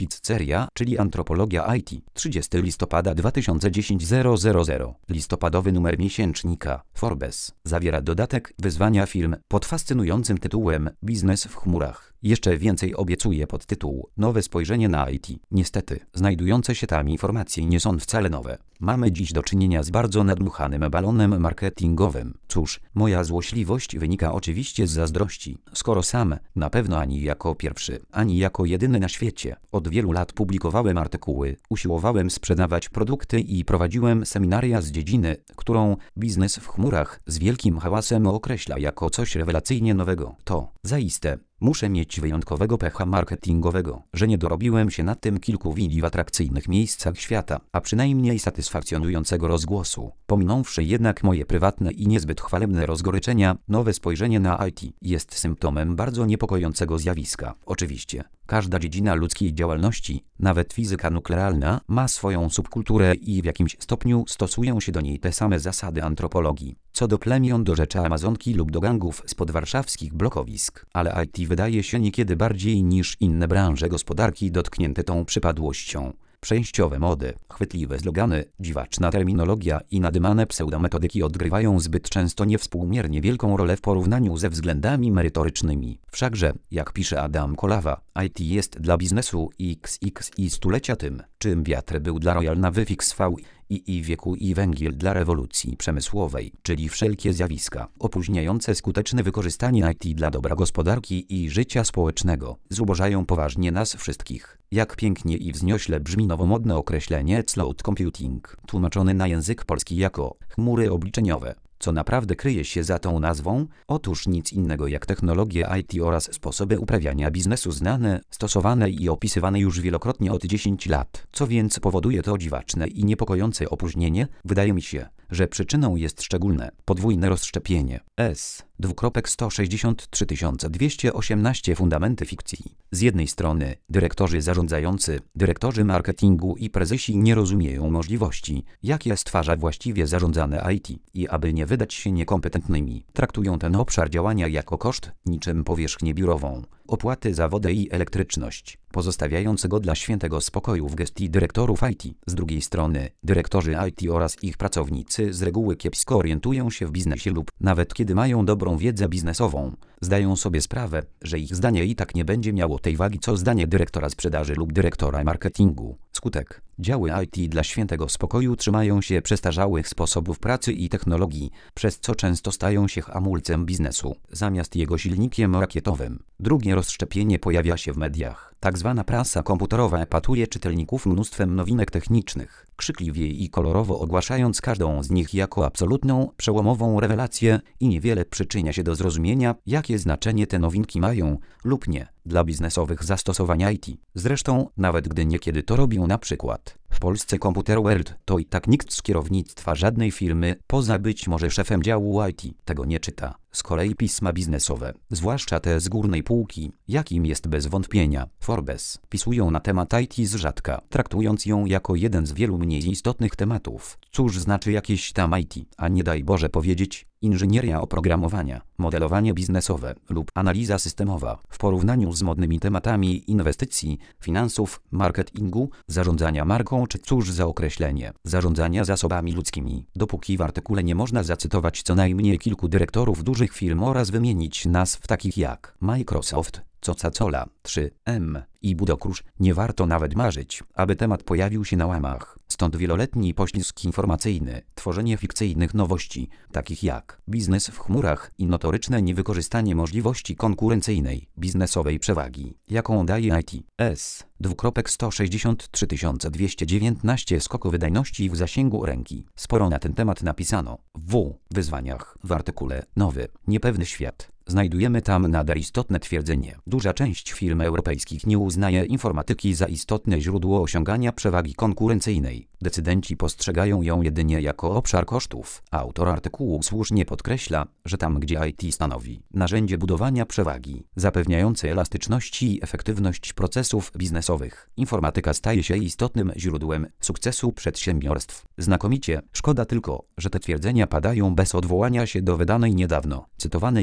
Pizzeria, czyli antropologia IT. 30 listopada 2010 000. Listopadowy numer miesięcznika Forbes zawiera dodatek wyzwania firm pod fascynującym tytułem Biznes w chmurach. Jeszcze więcej obiecuje podtytuł Nowe spojrzenie na IT. Niestety, znajdujące się tam informacje nie są wcale nowe. Mamy dziś do czynienia z bardzo nadmuchanym balonem marketingowym. Cóż, moja złośliwość wynika oczywiście z zazdrości, skoro sam, na pewno ani jako pierwszy, ani jako jedyny na świecie, od wielu lat publikowałem artykuły, usiłowałem sprzedawać produkty i prowadziłem seminaria z dziedziny, którą biznes w chmurach z wielkim hałasem określa jako coś rewelacyjnie nowego. To, zaiste, muszę mieć wyjątkowego pecha marketingowego, że nie dorobiłem się na tym kilku willi w atrakcyjnych miejscach świata, a przynajmniej satysfakcjonującego rozgłosu. Pominąwszy jednak moje prywatne i niezbyt chwalebne rozgoryczenia, nowe spojrzenie na IT jest symptomem bardzo niepokojącego zjawiska. Oczywiście, każda dziedzina ludzkiej działalności, nawet fizyka nuklearna, ma swoją subkulturę i w jakimś stopniu stosują się do niej te same zasady antropologii, co do plemion, do rzeczy Amazonki lub do gangów spod warszawskich blokowisk. Ale IT wydaje się niekiedy bardziej niż inne branże gospodarki dotknięte tą przypadłością. Przejściowe mody, chwytliwe slogany, dziwaczna terminologia i nadymane pseudometodyki odgrywają zbyt często niewspółmiernie wielką rolę w porównaniu ze względami merytorycznymi. Wszakże, jak pisze Adam Kolawa, IT jest dla biznesu XX i stulecia tym, czym wiatr był dla Royal Navy XV i wieku i węgiel dla rewolucji przemysłowej, czyli wszelkie zjawiska opóźniające skuteczne wykorzystanie IT dla dobra gospodarki i życia społecznego zubożają poważnie nas wszystkich. Jak pięknie i wzniośle brzmi nowomodne określenie cloud computing, tłumaczone na język polski jako chmury obliczeniowe. Co naprawdę kryje się za tą nazwą? Otóż nic innego jak technologie IT oraz sposoby uprawiania biznesu znane, stosowane i opisywane już wielokrotnie od 10 lat. Co więc powoduje to dziwaczne i niepokojące opóźnienie? Wydaje mi się, że przyczyną jest szczególne, podwójne rozszczepienie. 163 218 fundamenty fikcji. Z jednej strony, dyrektorzy zarządzający, dyrektorzy marketingu i prezesi nie rozumieją możliwości, jakie stwarza właściwie zarządzane IT i aby nie wydać się niekompetentnymi, traktują ten obszar działania jako koszt, niczym powierzchnię biurową, opłaty za wodę i elektryczność, pozostawiając go dla świętego spokoju w gestii dyrektorów IT. Z drugiej strony, dyrektorzy IT oraz ich pracownicy z reguły kiepsko orientują się w biznesie lub, nawet kiedy mają dobrą wiedzę biznesową, zdają sobie sprawę, że ich zdanie i tak nie będzie miało tej wagi co zdanie dyrektora sprzedaży lub dyrektora marketingu. Skutek: działy IT dla świętego spokoju trzymają się przestarzałych sposobów pracy i technologii, przez co często stają się hamulcem biznesu, zamiast jego silnikiem rakietowym. Drugie rozszczepienie pojawia się w mediach. Tak zwana prasa komputerowa epatuje czytelników mnóstwem nowinek technicznych, krzykliwie i kolorowo ogłaszając każdą z nich jako absolutną, przełomową rewelację i niewiele przyczynia się do zrozumienia, jakie znaczenie te nowinki mają lub nie dla biznesowych zastosowań IT. Zresztą, nawet gdy niekiedy to robią na przykład w Polsce Computer World, to i tak nikt z kierownictwa żadnej firmy, poza być może szefem działu IT, tego nie czyta. Z kolei pisma biznesowe, zwłaszcza te z górnej półki, jakim jest bez wątpienia Forbes, pisują na temat IT z rzadka, traktując ją jako jeden z wielu mniej istotnych tematów. Cóż znaczy jakieś tam IT, a nie daj Boże powiedzieć, inżynieria oprogramowania, modelowanie biznesowe lub analiza systemowa w porównaniu z modnymi tematami inwestycji, finansów, marketingu, zarządzania marką czy cóż za określenie, zarządzania zasobami ludzkimi. Dopóki w artykule nie można zacytować co najmniej kilku dyrektorów dużych firm oraz wymienić nazw takich jak Microsoft, Coca-Cola, 3M i Budokrusz, nie warto nawet marzyć, aby temat pojawił się na łamach. Stąd wieloletni poślizg informacyjny, tworzenie fikcyjnych nowości, takich jak biznes w chmurach i notoryczne niewykorzystanie możliwości konkurencyjnej, biznesowej przewagi, jaką daje IT. 163 219 skoku wydajności w zasięgu ręki. Sporo na ten temat napisano w wyzwaniach w artykule Nowy, niepewny świat. Znajdujemy tam nader istotne twierdzenie. Duża część firm europejskich nie uznaje informatyki za istotne źródło osiągania przewagi konkurencyjnej. Decydenci postrzegają ją jedynie jako obszar kosztów. Autor artykułu słusznie podkreśla, że tam gdzie IT stanowi narzędzie budowania przewagi, zapewniające elastyczność i efektywność procesów biznesowych, informatyka staje się istotnym źródłem sukcesu przedsiębiorstw. Znakomicie, szkoda tylko, że te twierdzenia padają bez odwołania się do wydanej niedawno, cytowanej już powyżej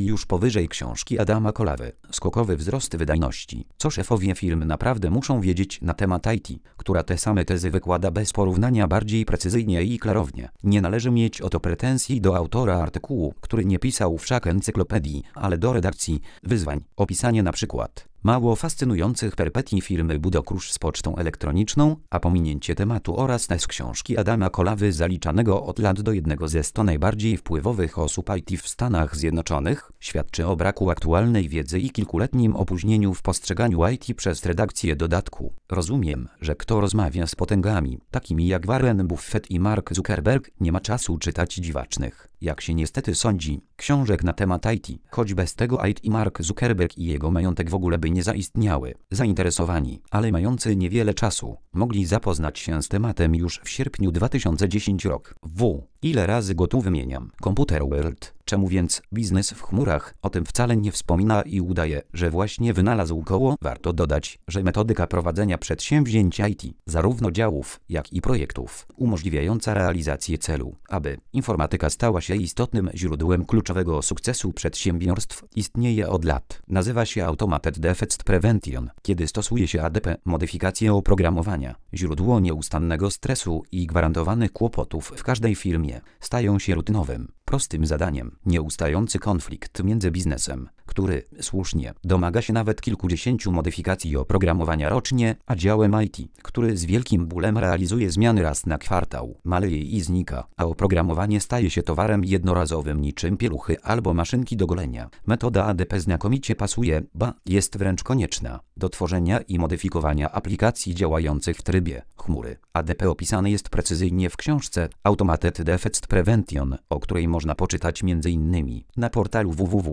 Powyżej książki Adama Kolawy. Skokowy wzrost wydajności. Co szefowie firm naprawdę muszą wiedzieć na temat IT, która te same tezy wykłada bez porównania bardziej precyzyjnie i klarownie. Nie należy mieć o to pretensji do autora artykułu, który nie pisał wszak encyklopedii, ale do redakcji wyzwań. Opisanie na przykład mało fascynujących perypetii firmy Budokrusz z pocztą elektroniczną, a pominięcie tematu oraz z książki Adama Kolawy zaliczanego od lat do jednego ze 100 najbardziej wpływowych osób IT w Stanach Zjednoczonych, świadczy o braku aktualnej wiedzy i kilkuletnim opóźnieniu w postrzeganiu IT przez redakcję dodatku. Rozumiem, że kto rozmawia z potęgami, takimi jak Warren Buffett i Mark Zuckerberg, nie ma czasu czytać dziwacznych, jak się niestety sądzi, książek na temat IT, choć bez tego IT i Mark Zuckerberg i jego majątek w ogóle by nie zaistniały. Zainteresowani, ale mający niewiele czasu, mogli zapoznać się z tematem już w sierpniu 2010 rok. Ile razy go tu wymieniam? Computer World. Czemu więc biznes w chmurach o tym wcale nie wspomina i udaje, że właśnie wynalazł koło? Warto dodać, że metodyka prowadzenia przedsięwzięć IT, zarówno działów, jak i projektów, umożliwiająca realizację celu, aby informatyka stała się istotnym źródłem kluczowego sukcesu przedsiębiorstw, istnieje od lat. Nazywa się Automated Defect Prevention, kiedy stosuje się ADP, modyfikację oprogramowania. Źródło nieustannego stresu i gwarantowanych kłopotów w każdej firmie stają się rutynowym, prostym zadaniem. Nieustający konflikt między biznesem, który, słusznie, domaga się nawet kilkudziesięciu modyfikacji oprogramowania rocznie, a działem IT, który z wielkim bólem realizuje zmiany raz na kwartał, maleje i znika, a oprogramowanie staje się towarem jednorazowym niczym pieluchy albo maszynki do golenia. Metoda ADP znakomicie pasuje, ba, jest wręcz konieczna do tworzenia i modyfikowania aplikacji działających w trybie chmury. ADP opisany jest precyzyjnie w książce Automated Defect Prevention, o której można poczytać m.in. na portalu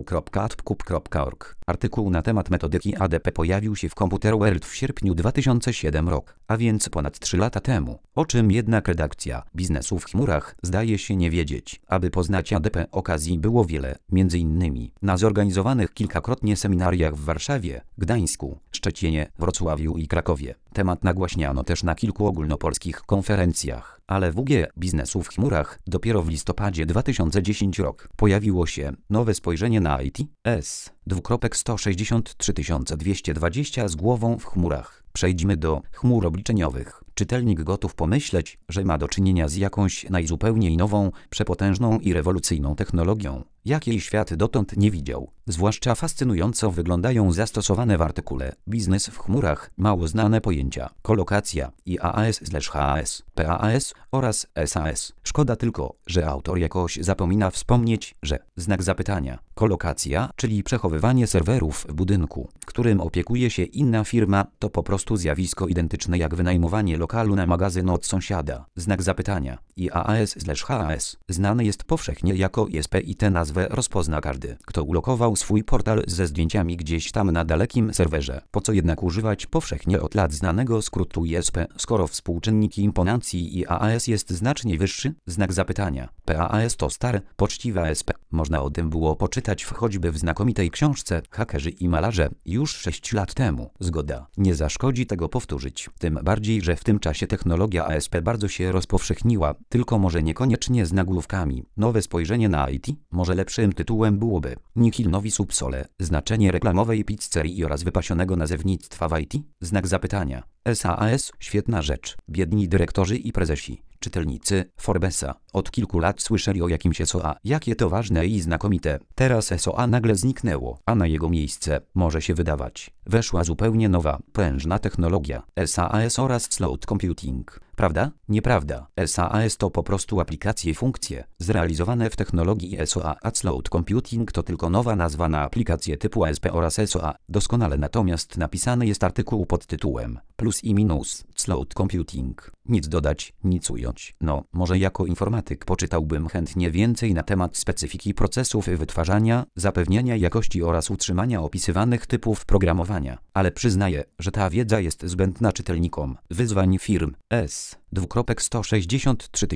www.adpkup.org. Artykuł na temat metodyki ADP pojawił się w Computer World w sierpniu 2007 rok, a więc ponad 3 lata temu. O czym jednak redakcja biznesu w chmurach zdaje się nie wiedzieć. Aby poznać ADP, okazji było wiele, m.in. na zorganizowanych kilkakrotnie seminariach w Warszawie, Gdańsku, Szczecinie, Wrocławiu i Krakowie. Temat nagłaśniano też na kilku ogólnopolskich konferencjach. Ale w UG biznesu w chmurach dopiero w listopadzie 2010 rok pojawiło się nowe spojrzenie na IT, S:163 z głową w chmurach. Przejdźmy do chmur obliczeniowych. Czytelnik gotów pomyśleć, że ma do czynienia z jakąś najzupełniej nową, przepotężną i rewolucyjną technologią, jakiej świat dotąd nie widział. Zwłaszcza fascynująco wyglądają zastosowane w artykule Biznes w chmurach mało znane pojęcia kolokacja, IaaS/HAS, PaaS oraz SAS. Szkoda tylko, że autor jakoś zapomina wspomnieć, że znak zapytania kolokacja, czyli przechowywanie serwerów w budynku, którym opiekuje się inna firma, to po prostu zjawisko identyczne jak wynajmowanie lokalu na magazyn od sąsiada. Znak zapytania IaaS/HAS znany jest powszechnie jako ISP i tę nazwę rozpozna każdy, kto ulokował swój portal ze zdjęciami gdzieś tam na dalekim serwerze. Po co jednak używać powszechnie od lat znanego skrótu ISP, skoro współczynnik imponacji IaaS jest znacznie wyższy? Znak zapytania PaaS to stare, poczciwe ASP. Można o tym było poczytać choćby w znakomitej książce Hakerzy i malarze już 6 lat temu. Zgoda. Nie zaszkodzi tego powtórzyć. Tym bardziej, że w tym czasie technologia ASP bardzo się rozpowszechniła, tylko może niekoniecznie z nagłówkami. Nowe spojrzenie na IT? Może lepszym tytułem byłoby Nihil novi sub sole. Znaczenie reklamowej pizzerii oraz wypasionego nazewnictwa w IT? Znak zapytania. SAS, świetna rzecz. Biedni dyrektorzy i prezesi. Czytelnicy Forbesa od kilku lat słyszeli o jakimś SOA. Jakie to ważne i znakomite. Teraz SOA nagle zniknęło, a na jego miejsce, może się wydawać, weszła zupełnie nowa, prężna technologia. SAS oraz cloud computing. Prawda? Nieprawda. SAS to po prostu aplikacje i funkcje zrealizowane w technologii SOA, a cloud computing to tylko nowa nazwa na aplikacje typu ASP oraz SOA. Doskonale natomiast napisany jest artykuł pod tytułem Plus i minus cloud computing. Nic dodać, nic ująć. No, może jako informatyk poczytałbym chętnie więcej na temat specyfiki procesów wytwarzania, zapewniania jakości oraz utrzymania opisywanych typów programowania. Ale przyznaję, że ta wiedza jest zbędna czytelnikom wyzwań firm S. 163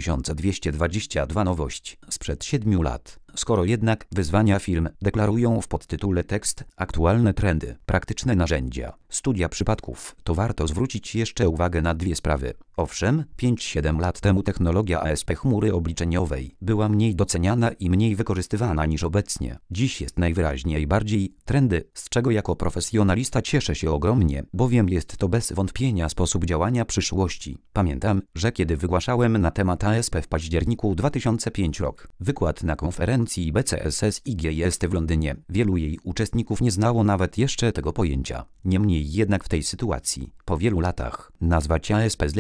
222 nowość sprzed 7 lat. Skoro jednak wyzwania firm deklarują w podtytule tekst aktualne trendy, praktyczne narzędzia, studia przypadków, to warto zwrócić jeszcze uwagę na dwie sprawy. Owszem, 5-7 lat temu technologia ASP chmury obliczeniowej była mniej doceniana i mniej wykorzystywana niż obecnie. Dziś jest najwyraźniej bardziej trendy, z czego jako profesjonalista cieszę się ogromnie, bowiem jest to bez wątpienia sposób działania przyszłości. Pamiętam, że kiedy wygłaszałem na temat ASP w październiku 2005 rok, wykład na konferencji BCSS IGS w Londynie, wielu jej uczestników nie znało nawet jeszcze tego pojęcia. Niemniej jednak w tej sytuacji, po wielu latach, nazwać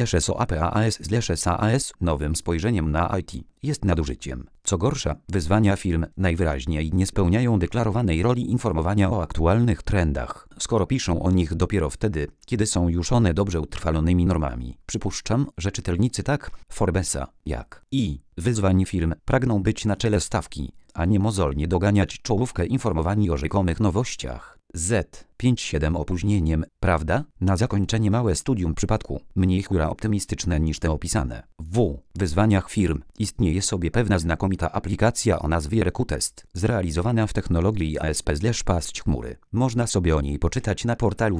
ASP/SOAP/AAS/SAS nowym spojrzeniem na IT jest nadużyciem. Co gorsza, wyzwania firm najwyraźniej nie spełniają deklarowanej roli informowania o aktualnych trendach, skoro piszą o nich dopiero wtedy, kiedy są już one dobrze utrwalonymi normami. Przypuszczam, że czytelnicy tak Forbesa, jak i wyzwań firm pragną być na czele stawki, a nie mozolnie doganiać czołówkę informowani o rzekomych nowościach. Z 5-7 opóźnieniem, prawda? Na zakończenie małe studium przypadku, mniej hura optymistyczne niż te opisane. W wyzwaniach firm istnieje sobie pewna znakomita aplikacja o nazwie RecuTest, zrealizowana w technologii ASP/paść chmury. Można sobie o niej poczytać na portalu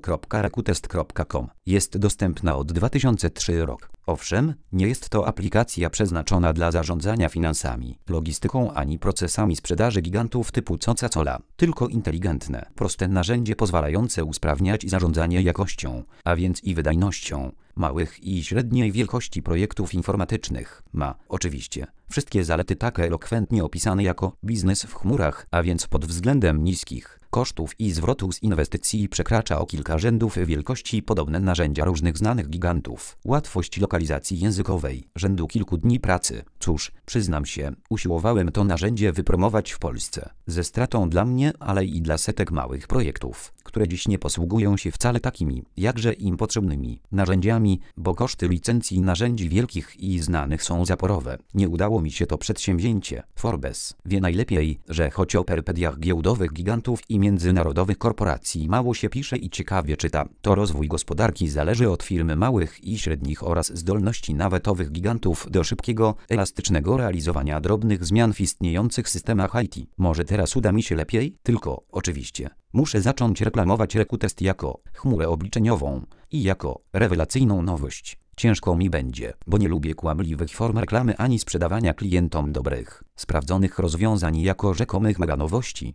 www.recutest.com. Jest dostępna od 2003 rok. Owszem, nie jest to aplikacja przeznaczona dla zarządzania finansami, logistyką ani procesami sprzedaży gigantów typu Coca-Cola, tylko inteligentne, proste narzędzie pozwalające usprawniać zarządzanie jakością, a więc i wydajnością małych i średniej wielkości projektów informatycznych. Ma, oczywiście, wszystkie zalety tak elokwentnie opisane jako biznes w chmurach, a więc pod względem niskich kosztów i zwrotu z inwestycji przekracza o kilka rzędów wielkości podobne narzędzia różnych znanych gigantów. Łatwość lokalizacji językowej, rzędu kilku dni pracy. Cóż, przyznam się, usiłowałem to narzędzie wypromować w Polsce. Ze stratą dla mnie, ale i dla setek małych projektów, które dziś nie posługują się wcale takimi, jakże im potrzebnymi narzędziami, bo koszty licencji narzędzi wielkich i znanych są zaporowe. Nie udało mi się to przedsięwzięcie. Forbes wie najlepiej, że choć o perypetiach giełdowych gigantów i międzynarodowych korporacji mało się pisze i ciekawie czyta, to rozwój gospodarki zależy od firm małych i średnich oraz zdolności nawet owych gigantów do szybkiego, elastycznego realizowania drobnych zmian w istniejących systemach IT. Może teraz uda mi się lepiej? Tylko, oczywiście, muszę zacząć reklamować RecuTest jako chmurę obliczeniową i jako rewelacyjną nowość. Ciężko mi będzie, bo nie lubię kłamliwych form reklamy ani sprzedawania klientom dobrych, sprawdzonych rozwiązań jako rzekomych mega nowości.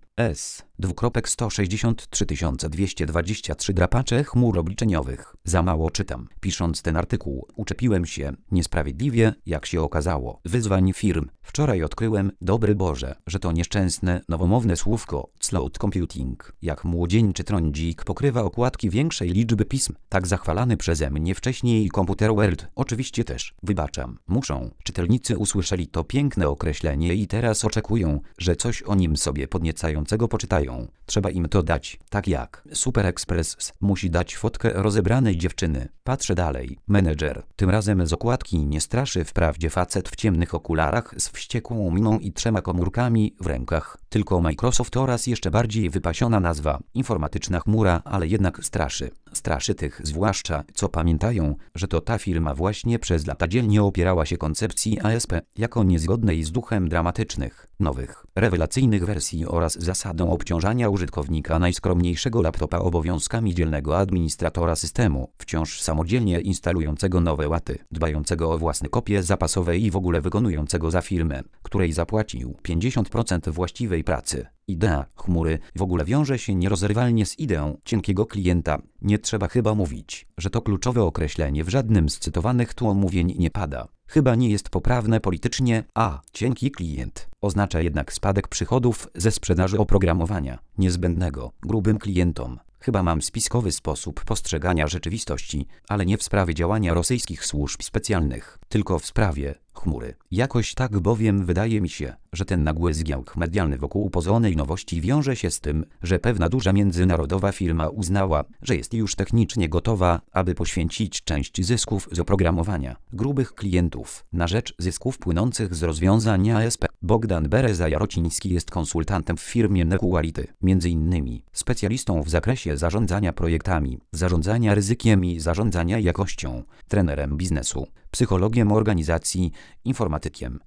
163 223 drapacze chmur obliczeniowych. Za mało czytam. Pisząc ten artykuł, uczepiłem się, niesprawiedliwie, jak się okazało, wyzwań firm. Wczoraj odkryłem, dobry Boże, że to nieszczęsne, nowomowne słówko cloud computing, jak młodzieńczy trądzik pokrywa okładki większej liczby pism, tak zachwalany przeze mnie wcześniej Computer World. Oczywiście też, wybaczam, muszą. Czytelnicy usłyszeli to piękne określenie i teraz oczekują, że coś o nim sobie podniecającego poczytają. Trzeba im to dać, tak jak Super Express musi dać fotkę rozebranej dziewczyny. Patrzę dalej. Menedżer. Tym razem z okładki nie straszy wprawdzie facet w ciemnych okularach z wściekłą miną i 3 komórkami w rękach. Tylko Microsoft oraz jeszcze bardziej wypasiona nazwa. Informatyczna chmura, ale jednak straszy. Straszy tych zwłaszcza, co pamiętają, że to ta firma właśnie przez lata dzielnie opierała się koncepcji ASP jako niezgodnej z duchem dramatycznych, nowych, rewelacyjnych wersji oraz zasadą obciążania użytkownika najskromniejszego laptopa obowiązkami dzielnego administratora systemu, wciąż samodzielnie instalującego nowe łaty, dbającego o własne kopie zapasowe i w ogóle wykonującego za firmę, której zapłacił 50% właściwej pracy. Idea chmury w ogóle wiąże się nierozerwalnie z ideą cienkiego klienta. Nie trzeba chyba mówić, że to kluczowe określenie w żadnym z cytowanych tu omówień nie pada. Chyba nie jest poprawne politycznie, a cienki klient oznacza jednak spadek przychodów ze sprzedaży oprogramowania, niezbędnego grubym klientom. Chyba mam spiskowy sposób postrzegania rzeczywistości, ale nie w sprawie działania rosyjskich służb specjalnych, tylko w sprawie chmury. Jakoś tak bowiem wydaje mi się, że ten nagły zgiełk medialny wokół pozornej nowości wiąże się z tym, że pewna duża międzynarodowa firma uznała, że jest już technicznie gotowa, aby poświęcić część zysków z oprogramowania grubych klientów na rzecz zysków płynących z rozwiązań ASP. Bogdan Bereza-Jarociński jest konsultantem w firmie Nequality, m.in. specjalistą w zakresie zarządzania projektami, zarządzania ryzykiem i zarządzania jakością, trenerem biznesu, psychologiem organizacji, informatykiem.